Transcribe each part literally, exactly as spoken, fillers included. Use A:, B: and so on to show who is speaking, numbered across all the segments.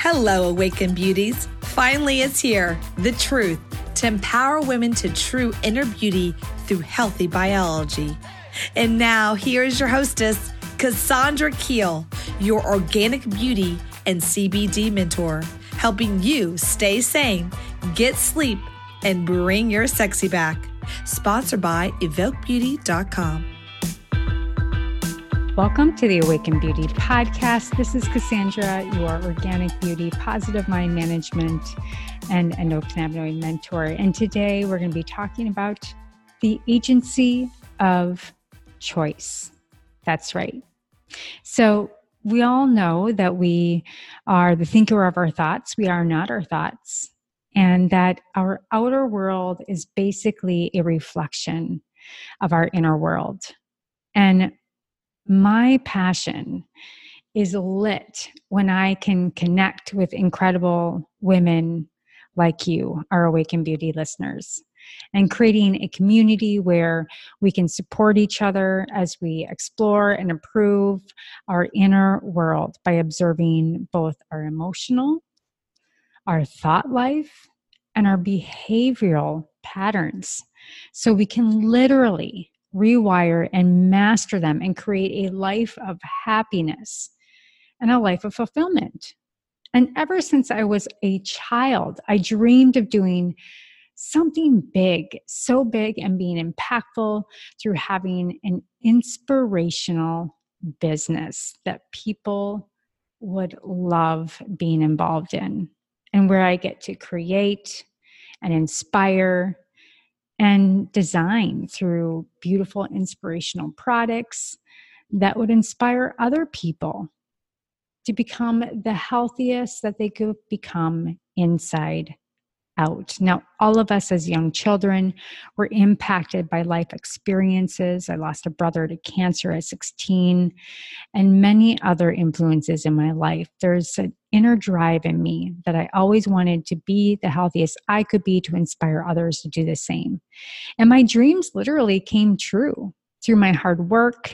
A: Hello, Awakened Beauties. Finally, it's here. The truth to empower women to true inner beauty through healthy biology. And now, here is your hostess, Cassandra Keel, your organic beauty and C B D mentor, helping you stay sane, get sleep, and bring your sexy back. Sponsored by evoke beauty dot com.
B: Welcome to the Awaken Beauty Podcast. This is Cassandra, your organic beauty, positive mind management, and endocannabinoid mentor. And today we're going to be talking about the agency of choice. That's right. So we all know that we are the thinker of our thoughts. We are not our thoughts. And that our outer world is basically a reflection of our inner world. And my passion is lit when I can connect with incredible women like you, our Awaken Beauty listeners, and creating a community where we can support each other as we explore and improve our inner world by observing both our emotional, our thought life, and our behavioral patterns, so we can literally rewire and master them and create a life of happiness and a life of fulfillment. And ever since I was a child, I dreamed of doing something big, so big, and being impactful through having an inspirational business that people would love being involved in, and where I get to create and inspire and design through beautiful, inspirational products that would inspire other people to become the healthiest that they could become inside out. Now, all of us as young children were impacted by life experiences. I lost a brother to cancer at sixteen, and many other influences in my life. There's an inner drive in me that I always wanted to be the healthiest I could be to inspire others to do the same. And my dreams literally came true through my hard work,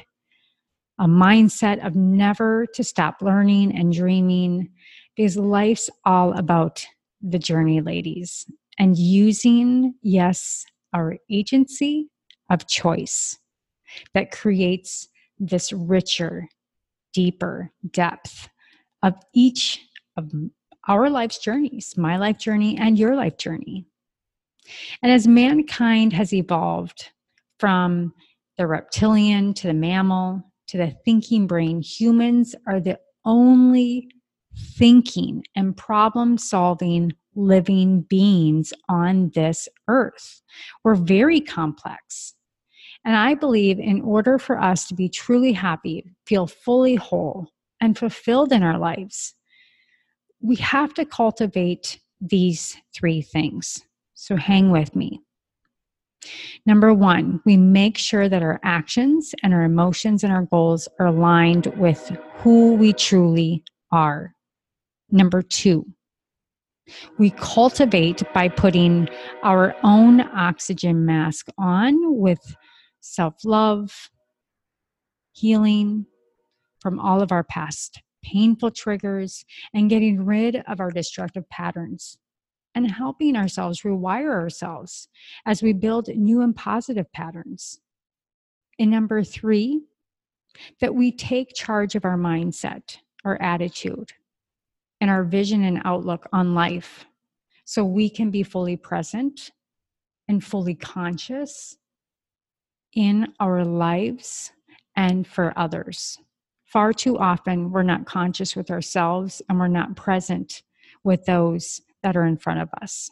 B: a mindset of never to stop learning and dreaming, because life's all about the journey, ladies, and using, yes, our agency of choice that creates this richer, deeper depth of each of our life's journeys, my life journey and your life journey. And as mankind has evolved from the reptilian to the mammal to the thinking brain, humans are the only thinking and problem-solving living beings on this earth. We're very complex. And I believe in order for us to be truly happy, feel fully whole, and fulfilled in our lives, we have to cultivate these three things. So hang with me. Number one, we make sure that our actions and our emotions and our goals are aligned with who we truly are. Number two, we cultivate by putting our own oxygen mask on with self-love, healing from all of our past painful triggers, and getting rid of our destructive patterns, and helping ourselves rewire ourselves as we build new and positive patterns. And number three, that we take charge of our mindset, our attitude, and our vision and outlook on life, so we can be fully present and fully conscious in our lives and for others. Far too often, we're not conscious with ourselves and we're not present with those that are in front of us.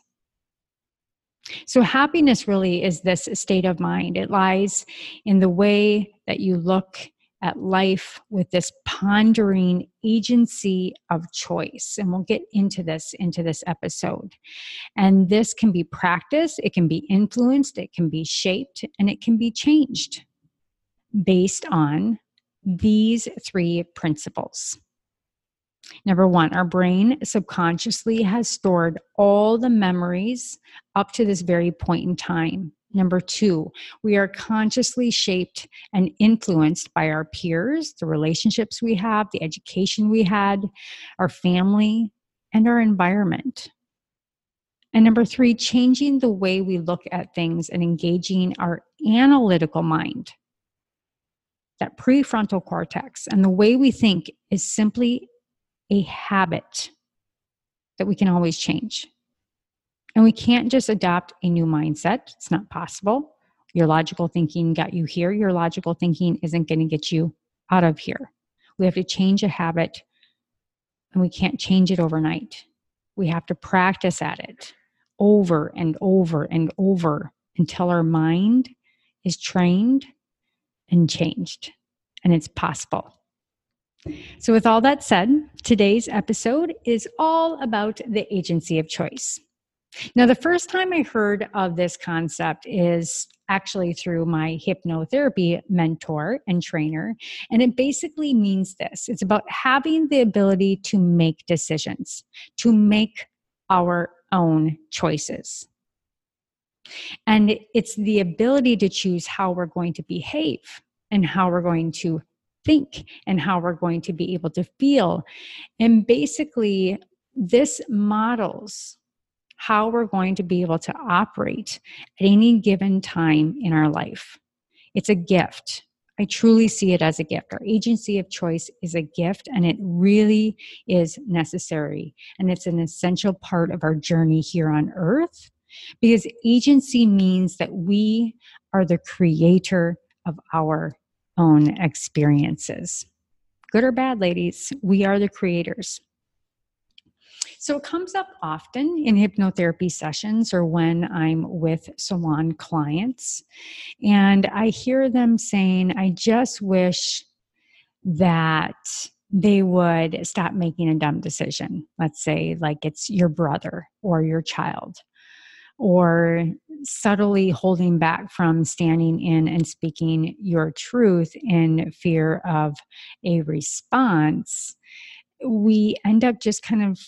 B: So happiness really is this state of mind. It lies in the way that you look at life with this pondering agency of choice. And we'll get into this into this episode. And this can be practiced, it can be influenced, it can be shaped, and it can be changed based on these three principles. Number one, our brain subconsciously has stored all the memories up to this very point in time. Number two, we are consciously shaped and influenced by our peers, the relationships we have, the education we had, our family, and our environment. And number three, changing the way we look at things and engaging our analytical mind. That prefrontal cortex and the way we think is simply a habit that we can always change. And we can't just adopt a new mindset. It's not possible. Your logical thinking got you here. Your logical thinking isn't going to get you out of here. We have to change a habit, and we can't change it overnight. We have to practice at it over and over and over until our mind is trained and changed, and it's possible. So with all that said, today's episode is all about the agency of choice. Now, the first time I heard of this concept is actually through my hypnotherapy mentor and trainer. And it basically means this. It's about having the ability to make decisions, to make our own choices. And it's the ability to choose how we're going to behave and how we're going to think and how we're going to be able to feel. And basically, this models how we're going to be able to operate at any given time in our life. It's a gift. I truly see it as a gift. Our agency of choice is a gift, and it really is necessary. And it's an essential part of our journey here on earth, because agency means that we are the creator of our own experiences. Good or bad, ladies, we are the creators. So it comes up often in hypnotherapy sessions or when I'm with salon clients, and I hear them saying, I just wish that they would stop making a dumb decision. Let's say like it's your brother or your child, or subtly holding back from standing in and speaking your truth in fear of a response. We end up just kind of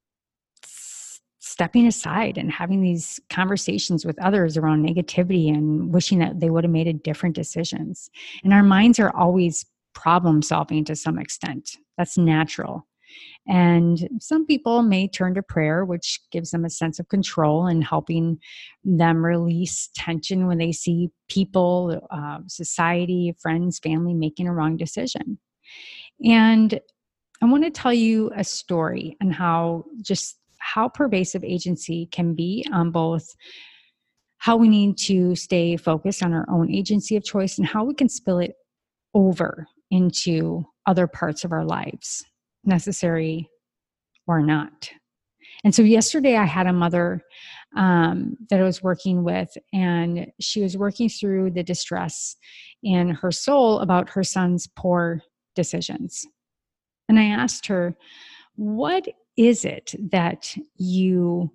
B: stepping aside and having these conversations with others around negativity and wishing that they would have made a different decisions. And our minds are always problem solving to some extent. That's natural. And some people may turn to prayer, which gives them a sense of control and helping them release tension when they see people, uh, society, friends, family making a wrong decision. And I want to tell you a story on how just how pervasive agency can be on both how we need to stay focused on our own agency of choice and how we can spill it over into other parts of our lives, necessary or not. And so yesterday I had a mother um, that I was working with, and she was working through the distress in her soul about her son's poor decisions. And I asked her, what is it that you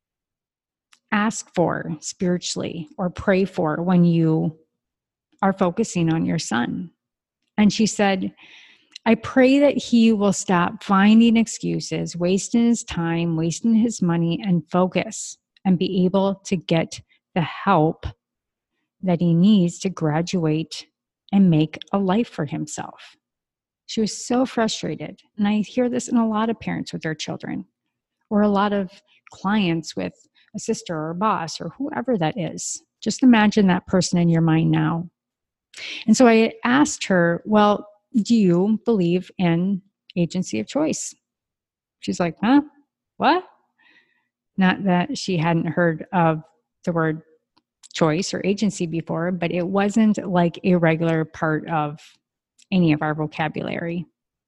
B: ask for spiritually or pray for when you are focusing on your son? And she said, I pray that he will stop finding excuses, wasting his time, wasting his money, and focus and be able to get the help that he needs to graduate and make a life for himself. She was so frustrated. And I hear this in a lot of parents with their children, or a lot of clients with a sister or a boss or whoever that is. Just imagine that person in your mind now. And so I asked her, well, do you believe in agency of choice? She's like, huh? What? Not that she hadn't heard of the word choice or agency before, but it wasn't like a regular part of any of our vocabulary.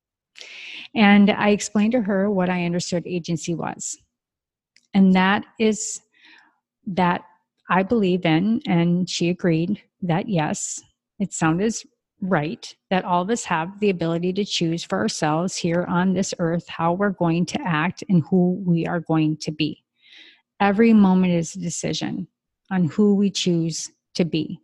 B: And I explained to her what I understood agency was. And that is that I believe in, and she agreed that yes, it sounded right, that all of us have the ability to choose for ourselves here on this earth how we're going to act and who we are going to be. Every moment is a decision on who we choose to be.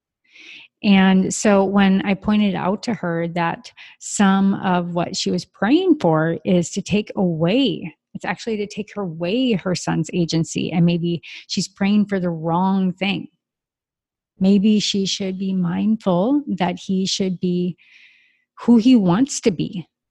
B: And so when I pointed out to her that some of what she was praying for is to take away, it's actually to take away her son's agency, and maybe she's praying for the wrong thing. Maybe she should be mindful that he should be who he wants to be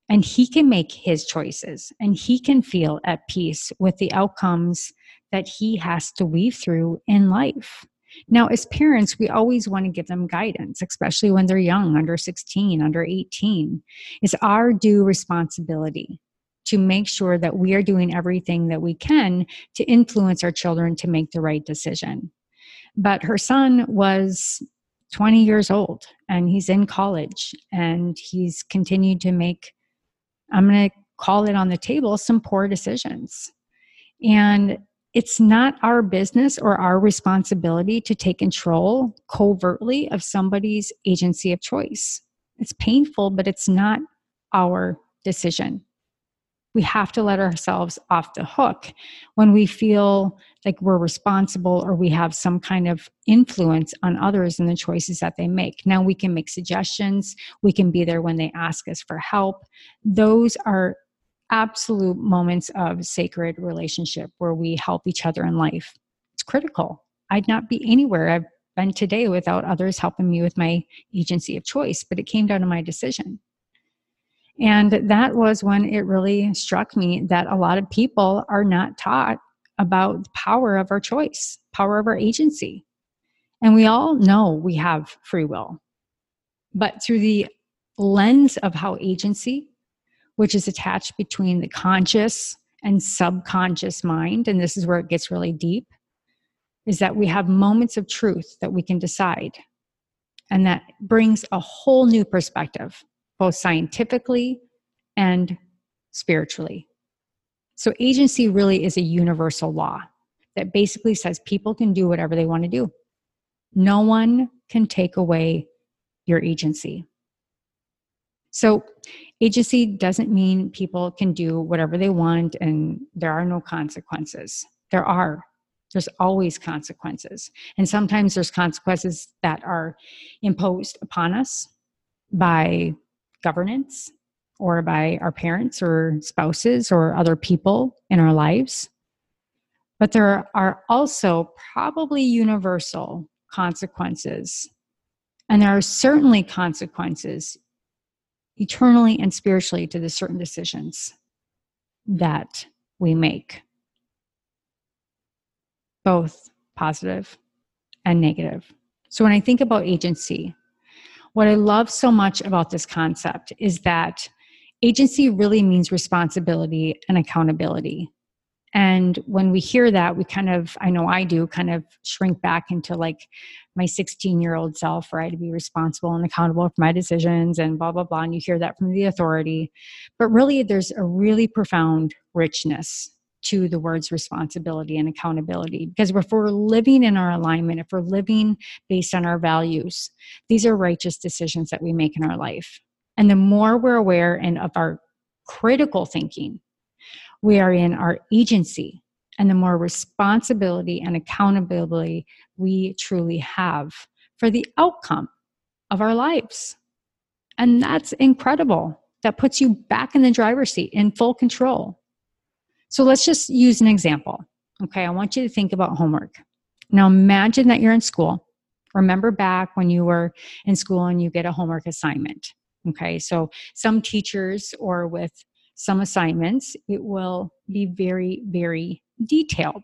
B: And he can make his choices, and he can feel at peace with the outcomes that he has to weave through in life. Now, as parents, we always want to give them guidance, especially when they're young, under sixteen, under eighteen. It's our due responsibility to make sure that we are doing everything that we can to influence our children to make the right decision. But her son was twenty years old, and he's in college, and he's continued to make, I'm going to call it on the table, some poor decisions. And it's not our business or our responsibility to take control covertly of somebody's agency of choice. It's painful, but it's not our decision. We have to let ourselves off the hook when we feel like we're responsible or we have some kind of influence on others and the choices that they make. Now, we can make suggestions. We can be there when they ask us for help. Those are absolute moments of sacred relationship where we help each other in life. It's critical. I'd not be anywhere I've been today without others helping me with my agency of choice, but it came down to my decision. And that was when it really struck me that a lot of people are not taught about the power of our choice, power of our agency. And we all know we have free will. But through the lens of how agency, which is attached between the conscious and subconscious mind, and this is where it gets really deep, is that we have moments of truth that we can decide. And that brings a whole new perspective, both scientifically and spiritually. So agency really is a universal law that basically says people can do whatever they want to do. No one can take away your agency. So agency doesn't mean people can do whatever they want and there are no consequences. There are. There's always consequences. And sometimes there's consequences that are imposed upon us by governance or by our parents or spouses or other people in our lives. But there are also probably universal consequences. And there are certainly consequences eternally and spiritually to the certain decisions that we make, both positive and negative. So when I think about agency, what I love so much about this concept is that agency really means responsibility and accountability. And when we hear that, we kind of, I know I do, kind of shrink back into like my sixteen-year-old self, where I had to be responsible and accountable for my decisions and blah, blah, blah. And you hear that from the authority. But really, there's a really profound richness to the words responsibility and accountability. Because if we're living in our alignment, if we're living based on our values, these are righteous decisions that we make in our life. And the more we're aware and of our critical thinking, we are in our agency, and the more responsibility and accountability we truly have for the outcome of our lives. And that's incredible. That puts you back in the driver's seat in full control. So let's just use an example. Okay, I want you to think about homework. Now imagine that you're in school. Remember back when you were in school and you get a homework assignment. Okay, so some teachers or with some assignments, it will be very, very detailed.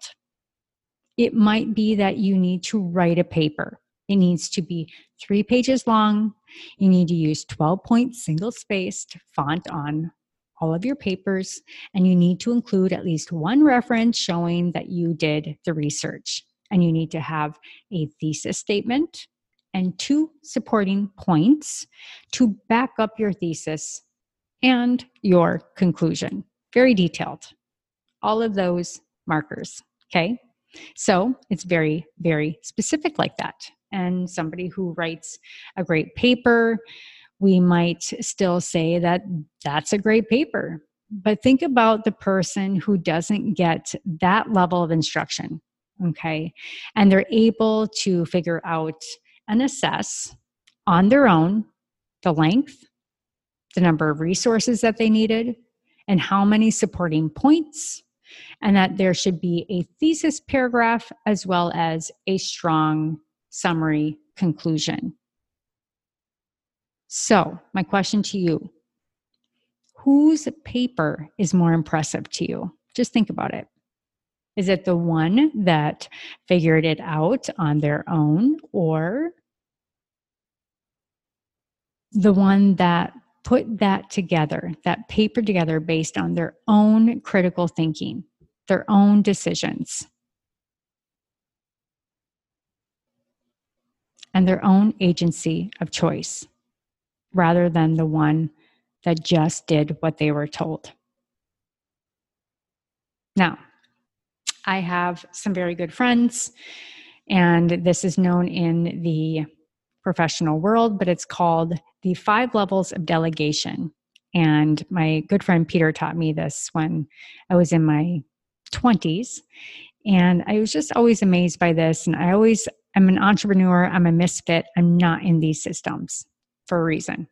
B: It might be that you need to write a paper. It needs to be three pages long. You need to use twelve-point single-spaced font on all of your papers, and you need to include at least one reference showing that you did the research. And you need to have a thesis statement and two supporting points to back up your thesis and your conclusion. Very detailed. All of those markers, okay? So it's very, very specific like that. And somebody who writes a great paper, we might still say that that's a great paper. But think about the person who doesn't get that level of instruction, okay? And they're able to figure out and assess on their own the length, the number of resources that they needed, and how many supporting points, and that there should be a thesis paragraph as well as a strong summary conclusion. So, my question to you, whose paper is more impressive to you? Just think about it. Is it the one that figured it out on their own, or the one that put that together, that paper together based on their own critical thinking, their own decisions, and their own agency of choice, rather than the one that just did what they were told? Now, I have some very good friends, and this is known in the professional world, but it's called the five levels of delegation. And my good friend Peter taught me this when I was in my twenties. And I was just always amazed by this. And I always, I'm an entrepreneur, I'm a misfit, I'm not in these systems for a reason.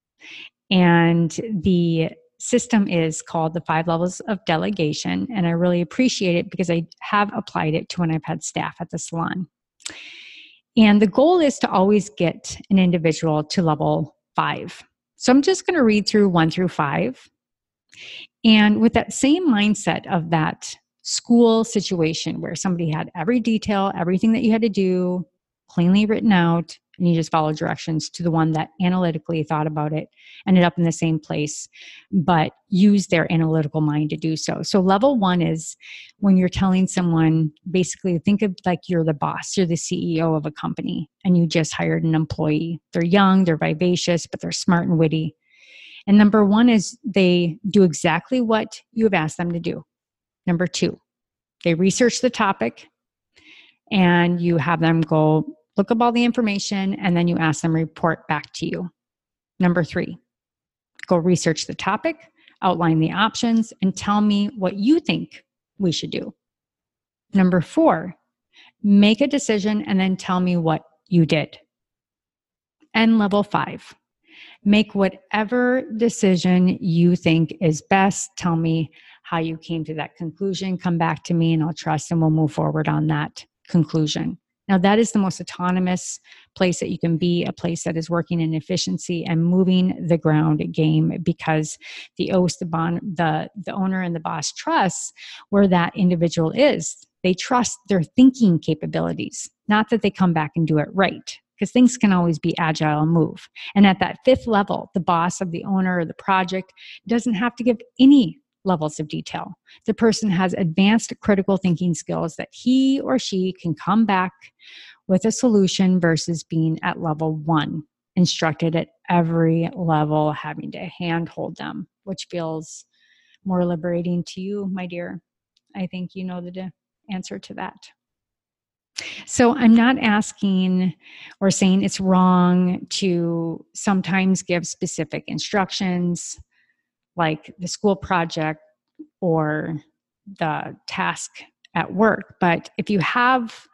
B: And the system is called the five levels of delegation. And I really appreciate it because I have applied it to when I've had staff at the salon. And the goal is to always get an individual to level five. So I'm just going to read through one through five. And with that same mindset of that school situation where somebody had every detail, everything that you had to do cleanly written out, and you just followed directions, to the one that analytically thought about it, ended up in the same place, but used their analytical mind to do so. So level one is when you're telling someone, basically think of like you're the boss, you're the C E O of a company, and you just hired an employee. They're young, they're vivacious, but they're smart and witty. And number one is they do exactly what you have asked them to do. Number two, they research the topic, and you have them go look up all the information, and then you ask them to report back to you. Number three, go research the topic, outline the options, and tell me what you think we should do. Number four, make a decision and then tell me what you did. And level five, make whatever decision you think is best. Tell me how you came to that conclusion. Come back to me and I'll trust, and we'll move forward on that conclusion. Now, that is the most autonomous place that you can be, a place that is working in efficiency and moving the ground game, because the host, the, bond, the, the owner and the boss trusts where that individual is. They trust their thinking capabilities, not that they come back and do it right, because things can always be agile and move. And at that fifth level, the boss of the owner or the project doesn't have to give any levels of detail. The person has advanced critical thinking skills that he or she can come back with a solution versus being at level one, instructed at every level, having to handhold them, which feels more liberating to you, my dear. I think you know the answer to that. So I'm not asking or saying it's wrong to sometimes give specific instructions, like the school project or the task at work. But if you have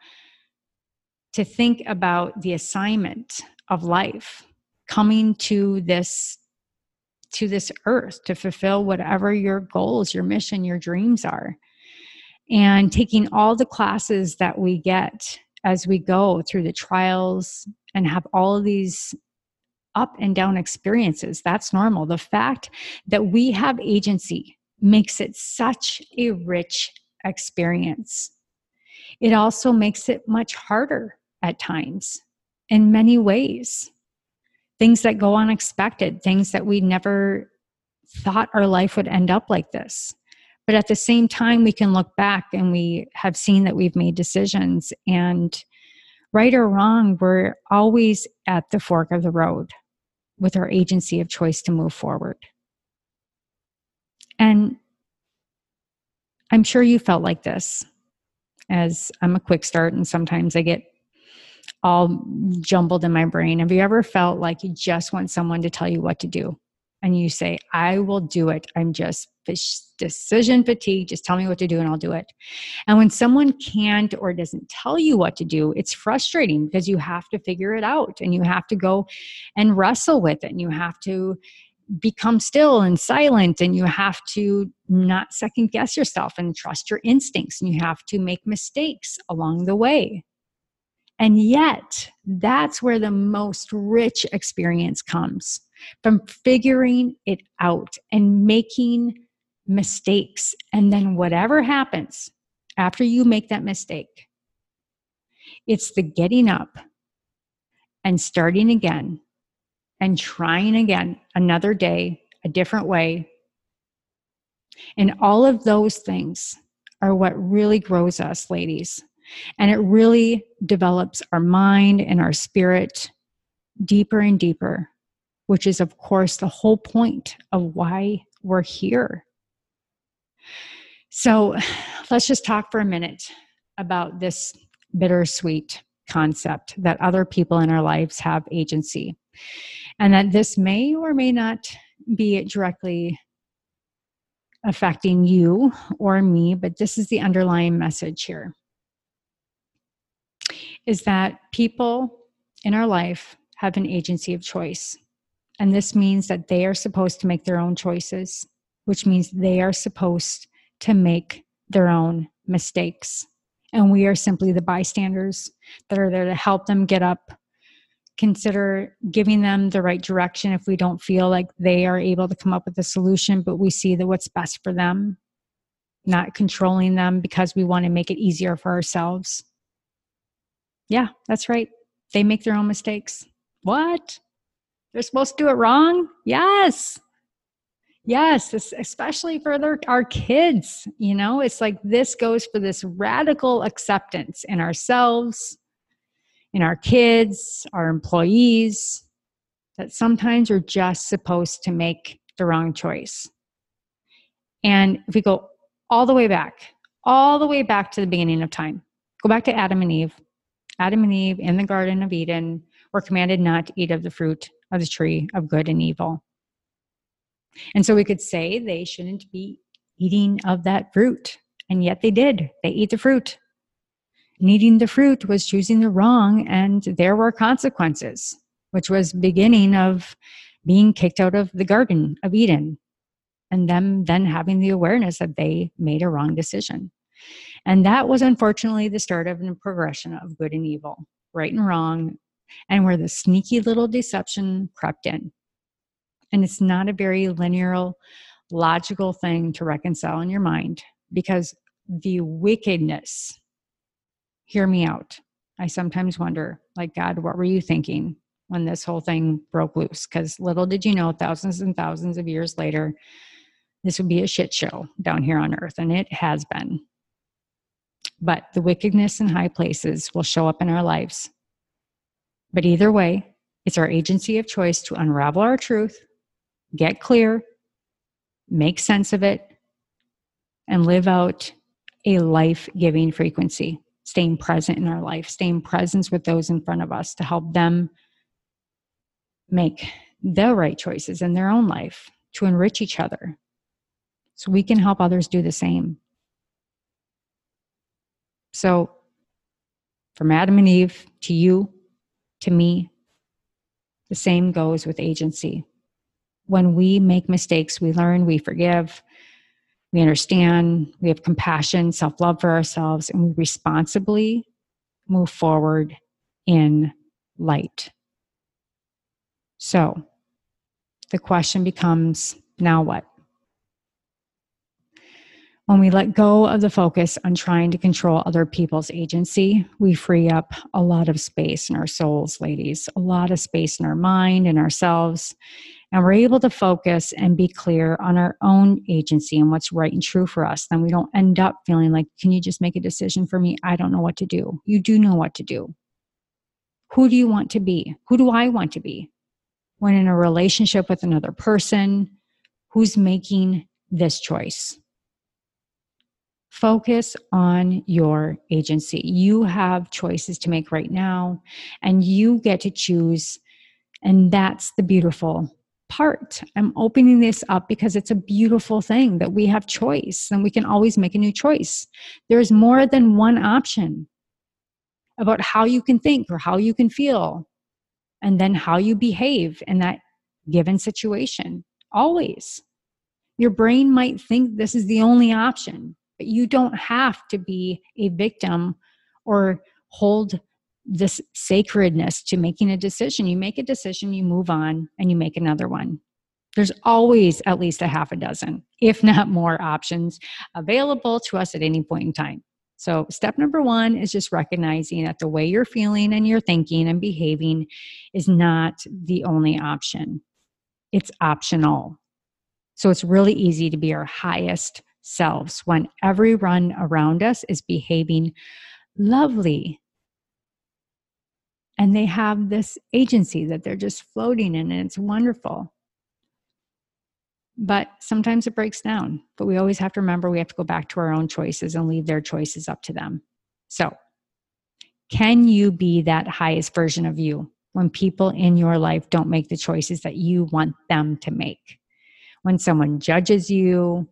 B: to think about the assignment of life, coming to this, to this earth to fulfill whatever your goals, your mission, your dreams are, and taking all the classes that we get as we go through the trials and have all of these up and down experiences, that's normal. The fact that we have agency makes it such a rich experience. It also makes it much harder at times in many ways. Things that go unexpected, things that we never thought our life would end up like this. But at the same time, we can look back and we have seen that we've made decisions, and right or wrong, we're always at the fork of the road with our agency of choice to move forward. And I'm sure you felt like this, as I'm a quick start and sometimes I get all jumbled in my brain. Have you ever felt like you just want someone to tell you what to do? And you say, I will do it. I'm just decision fatigue. Just tell me what to do and I'll do it. And when someone can't or doesn't tell you what to do, it's frustrating because you have to figure it out and you have to go and wrestle with it. And you have to become still and silent, and you have to not second guess yourself and trust your instincts, and you have to make mistakes along the way. And yet, that's where the most rich experience comes. from figuring it out and making mistakes. And then whatever happens after you make that mistake, it's the getting up and starting again and trying again another day, a different way. And all of those things are what really grows us, ladies. And it really develops our mind and our spirit deeper and deeper, which is, of course, the whole point of why we're here. So let's just talk for a minute about this bittersweet concept that other people in our lives have agency, and that this may or may not be directly affecting you or me, but this is the underlying message here, is that people in our life have an agency of choice. And this means that they are supposed to make their own choices, which means they are supposed to make their own mistakes. And we are simply the bystanders that are there to help them get up, consider giving them the right direction if we don't feel like they are able to come up with a solution, but we see that what's best for them, not controlling them because we want to make it easier for ourselves. Yeah, that's right. They make their own mistakes. What? They're supposed to do it wrong? Yes. Yes, especially for their, our kids. You know, it's like this goes for this radical acceptance in ourselves, in our kids, our employees, that sometimes we're just supposed to make the wrong choice. And if we go all the way back, all the way back to the beginning of time, go back to Adam and Eve. Adam and Eve in the Garden of Eden were commanded not to eat of the fruit of the tree of good and evil. And so we could say they shouldn't be eating of that fruit. And yet they did. They eat the fruit. And eating the fruit was choosing the wrong, and there were consequences, which was beginning of being kicked out of the Garden of Eden, and them then having the awareness that they made a wrong decision. And that was unfortunately the start of a progression of good and evil, right and wrong, and where the sneaky little deception crept in. And it's not a very linear, logical thing to reconcile in your mind, because the wickedness, hear me out. I sometimes wonder, like, God, what were you thinking when this whole thing broke loose? Because little did you know, thousands and thousands of years later, this would be a shit show down here on earth, and it has been. But the wickedness in high places will show up in our lives. But either way, it's our agency of choice to unravel our truth, get clear, make sense of it, and live out a life-giving frequency, staying present in our life, staying present with those in front of us to help them make the right choices in their own life to enrich each other so we can help others do the same. So from Adam and Eve to you, to me, the same goes with agency. When we make mistakes, we learn, we forgive, we understand, we have compassion, self-love for ourselves, and we responsibly move forward in light. So the question becomes, now what? When we let go of the focus on trying to control other people's agency, we free up a lot of space in our souls, ladies, a lot of space in our mind and ourselves. And we're able to focus and be clear on our own agency and what's right and true for us. Then we don't end up feeling like, can you just make a decision for me? I don't know what to do. You do know what to do. Who do you want to be? Who do I want to be? When in a relationship with another person, who's making this choice? Focus on your agency. You have choices to make right now, and you get to choose. And that's the beautiful part. I'm opening this up because it's a beautiful thing that we have choice, and we can always make a new choice. There's more than one option about how you can think or how you can feel, and then how you behave in that given situation. Always. Your brain might think this is the only option, but you don't have to be a victim or hold this sacredness to making a decision. You make a decision, you move on, and you make another one. There's always at least a half a dozen, if not more, options available to us at any point in time. So step number one is just recognizing that the way you're feeling and you're thinking and behaving is not the only option. It's optional. So it's really easy to be our highest selves when everyone around us is behaving lovely. And they have this agency that they're just floating in, and it's wonderful. But sometimes it breaks down. But we always have to remember we have to go back to our own choices and leave their choices up to them. So, can you be that highest version of you when people in your life don't make the choices that you want them to make? When someone judges you,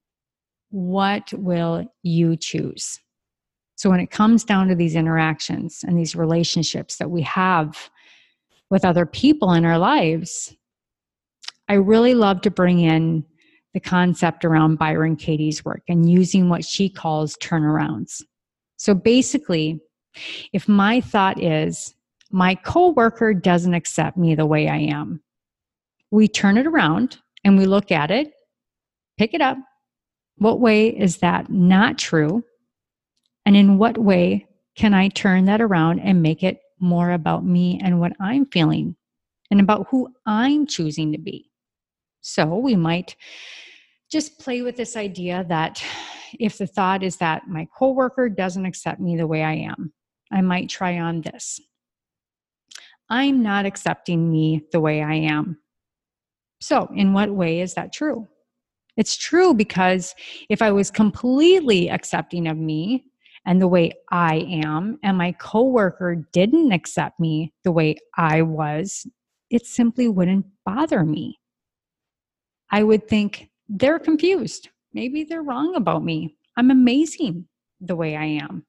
B: what will you choose? So when it comes down to these interactions and these relationships that we have with other people in our lives, I really love to bring in the concept around Byron Katie's work and using what she calls turnarounds. So basically, if my thought is, my coworker doesn't accept me the way I am, we turn it around and we look at it, pick it up. What way is that not true? And in what way can I turn that around and make it more about me and what I'm feeling and about who I'm choosing to be? So we might just play with this idea that if the thought is that my coworker doesn't accept me the way I am, I might try on this. I'm not accepting me the way I am. So in what way is that true? It's true because if I was completely accepting of me and the way I am, and my coworker didn't accept me the way I was, it simply wouldn't bother me. I would think they're confused. Maybe they're wrong about me. I'm amazing the way I am.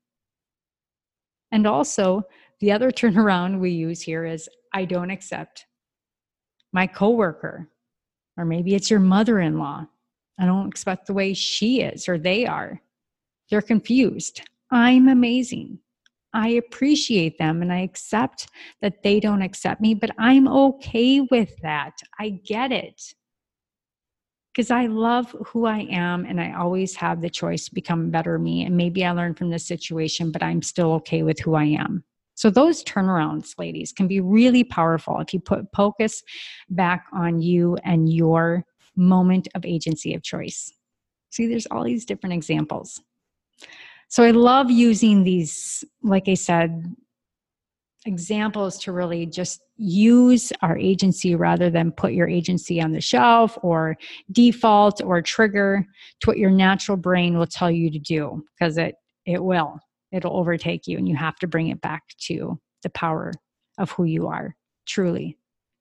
B: And also, the other turnaround we use here is I don't accept my coworker, or maybe it's your mother-in-law. I don't expect the way she is or they are. They're confused. I'm amazing. I appreciate them and I accept that they don't accept me, but I'm okay with that. I get it. Because I love who I am and I always have the choice to become a better me. And maybe I learned from this situation, but I'm still okay with who I am. So those turnarounds, ladies, can be really powerful if you put focus back on you and your moment of agency of choice. See, there's all these different examples. So I love using these, like I said, examples to really just use our agency rather than put your agency on the shelf or default or trigger to what your natural brain will tell you to do, because it it will. It'll overtake you and you have to bring it back to the power of who you are, truly.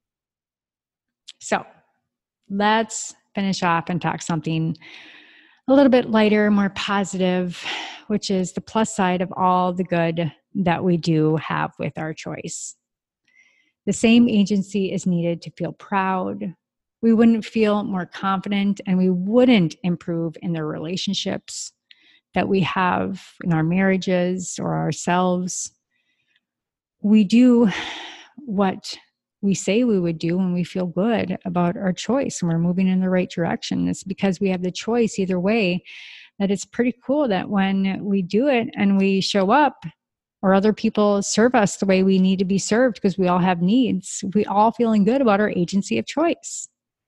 B: So let's finish off and talk something a little bit lighter, more positive, which is the plus side of all the good that we do have with our choice. The same agency is needed to feel proud. We wouldn't feel more confident and we wouldn't improve in the relationships that we have in our marriages or ourselves. We do what we say we would do when we feel good about our choice and we're moving in the right direction. It's because we have the choice either way that it's pretty cool that when we do it and we show up or other people serve us the way we need to be served because we all have needs, we all feeling good about our agency of choice.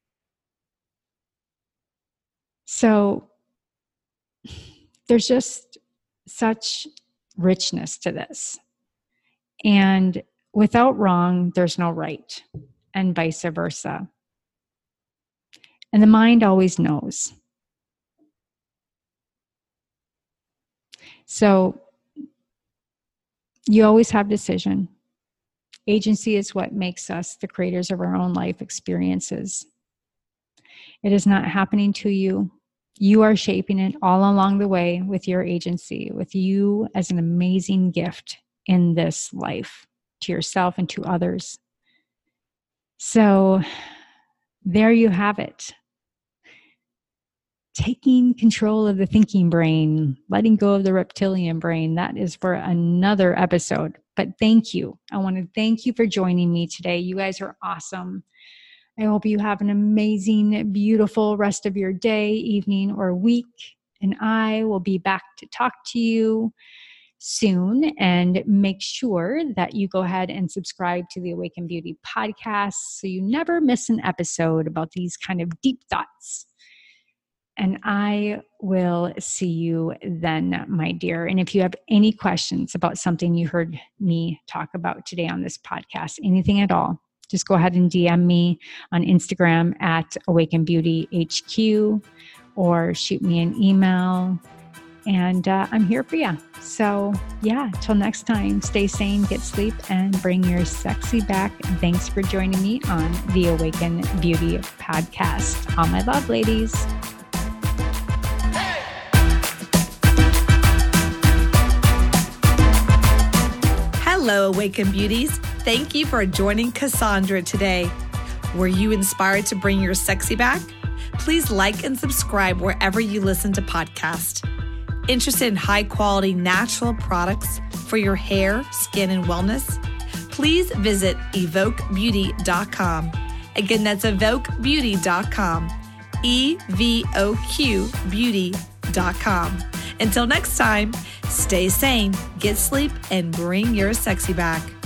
B: So there's just such richness to this. And without wrong, there's no right, and vice versa. And the mind always knows. So you always have decision. Agency is what makes us the creators of our own life experiences. It is not happening to you. You are shaping it all along the way with your agency, with you as an amazing gift in this life to yourself and to others. So there you have it. Taking control of the thinking brain, letting go of the reptilian brain, that is for another episode. But thank you. I want to thank you for joining me today. You guys are awesome. I hope you have an amazing, beautiful rest of your day, evening, or week. And I will be back to talk to you soon. And make sure that you go ahead and subscribe to the Awaken Beauty podcast so you never miss an episode about these kind of deep thoughts. And I will see you then, my dear. And if you have any questions about something you heard me talk about today on this podcast, anything at all, just go ahead and D M me on Instagram at Awaken Beauty H Q or shoot me an email. And uh, I'm here for you. So yeah, till next time, stay sane, get sleep, and bring your sexy back. And thanks for joining me on the Awaken Beauty podcast. All my love, ladies.
A: Hello, Awaken Beauties. Thank you for joining Cassandra today. Were you inspired to bring your sexy back? Please like and subscribe wherever you listen to podcasts. Interested in high-quality natural products for your hair, skin, and wellness? Please visit evoke beauty dot com. Again, that's evoke beauty dot com. E V O Q beauty dot com. Until next time, stay sane, get sleep, and bring your sexy back.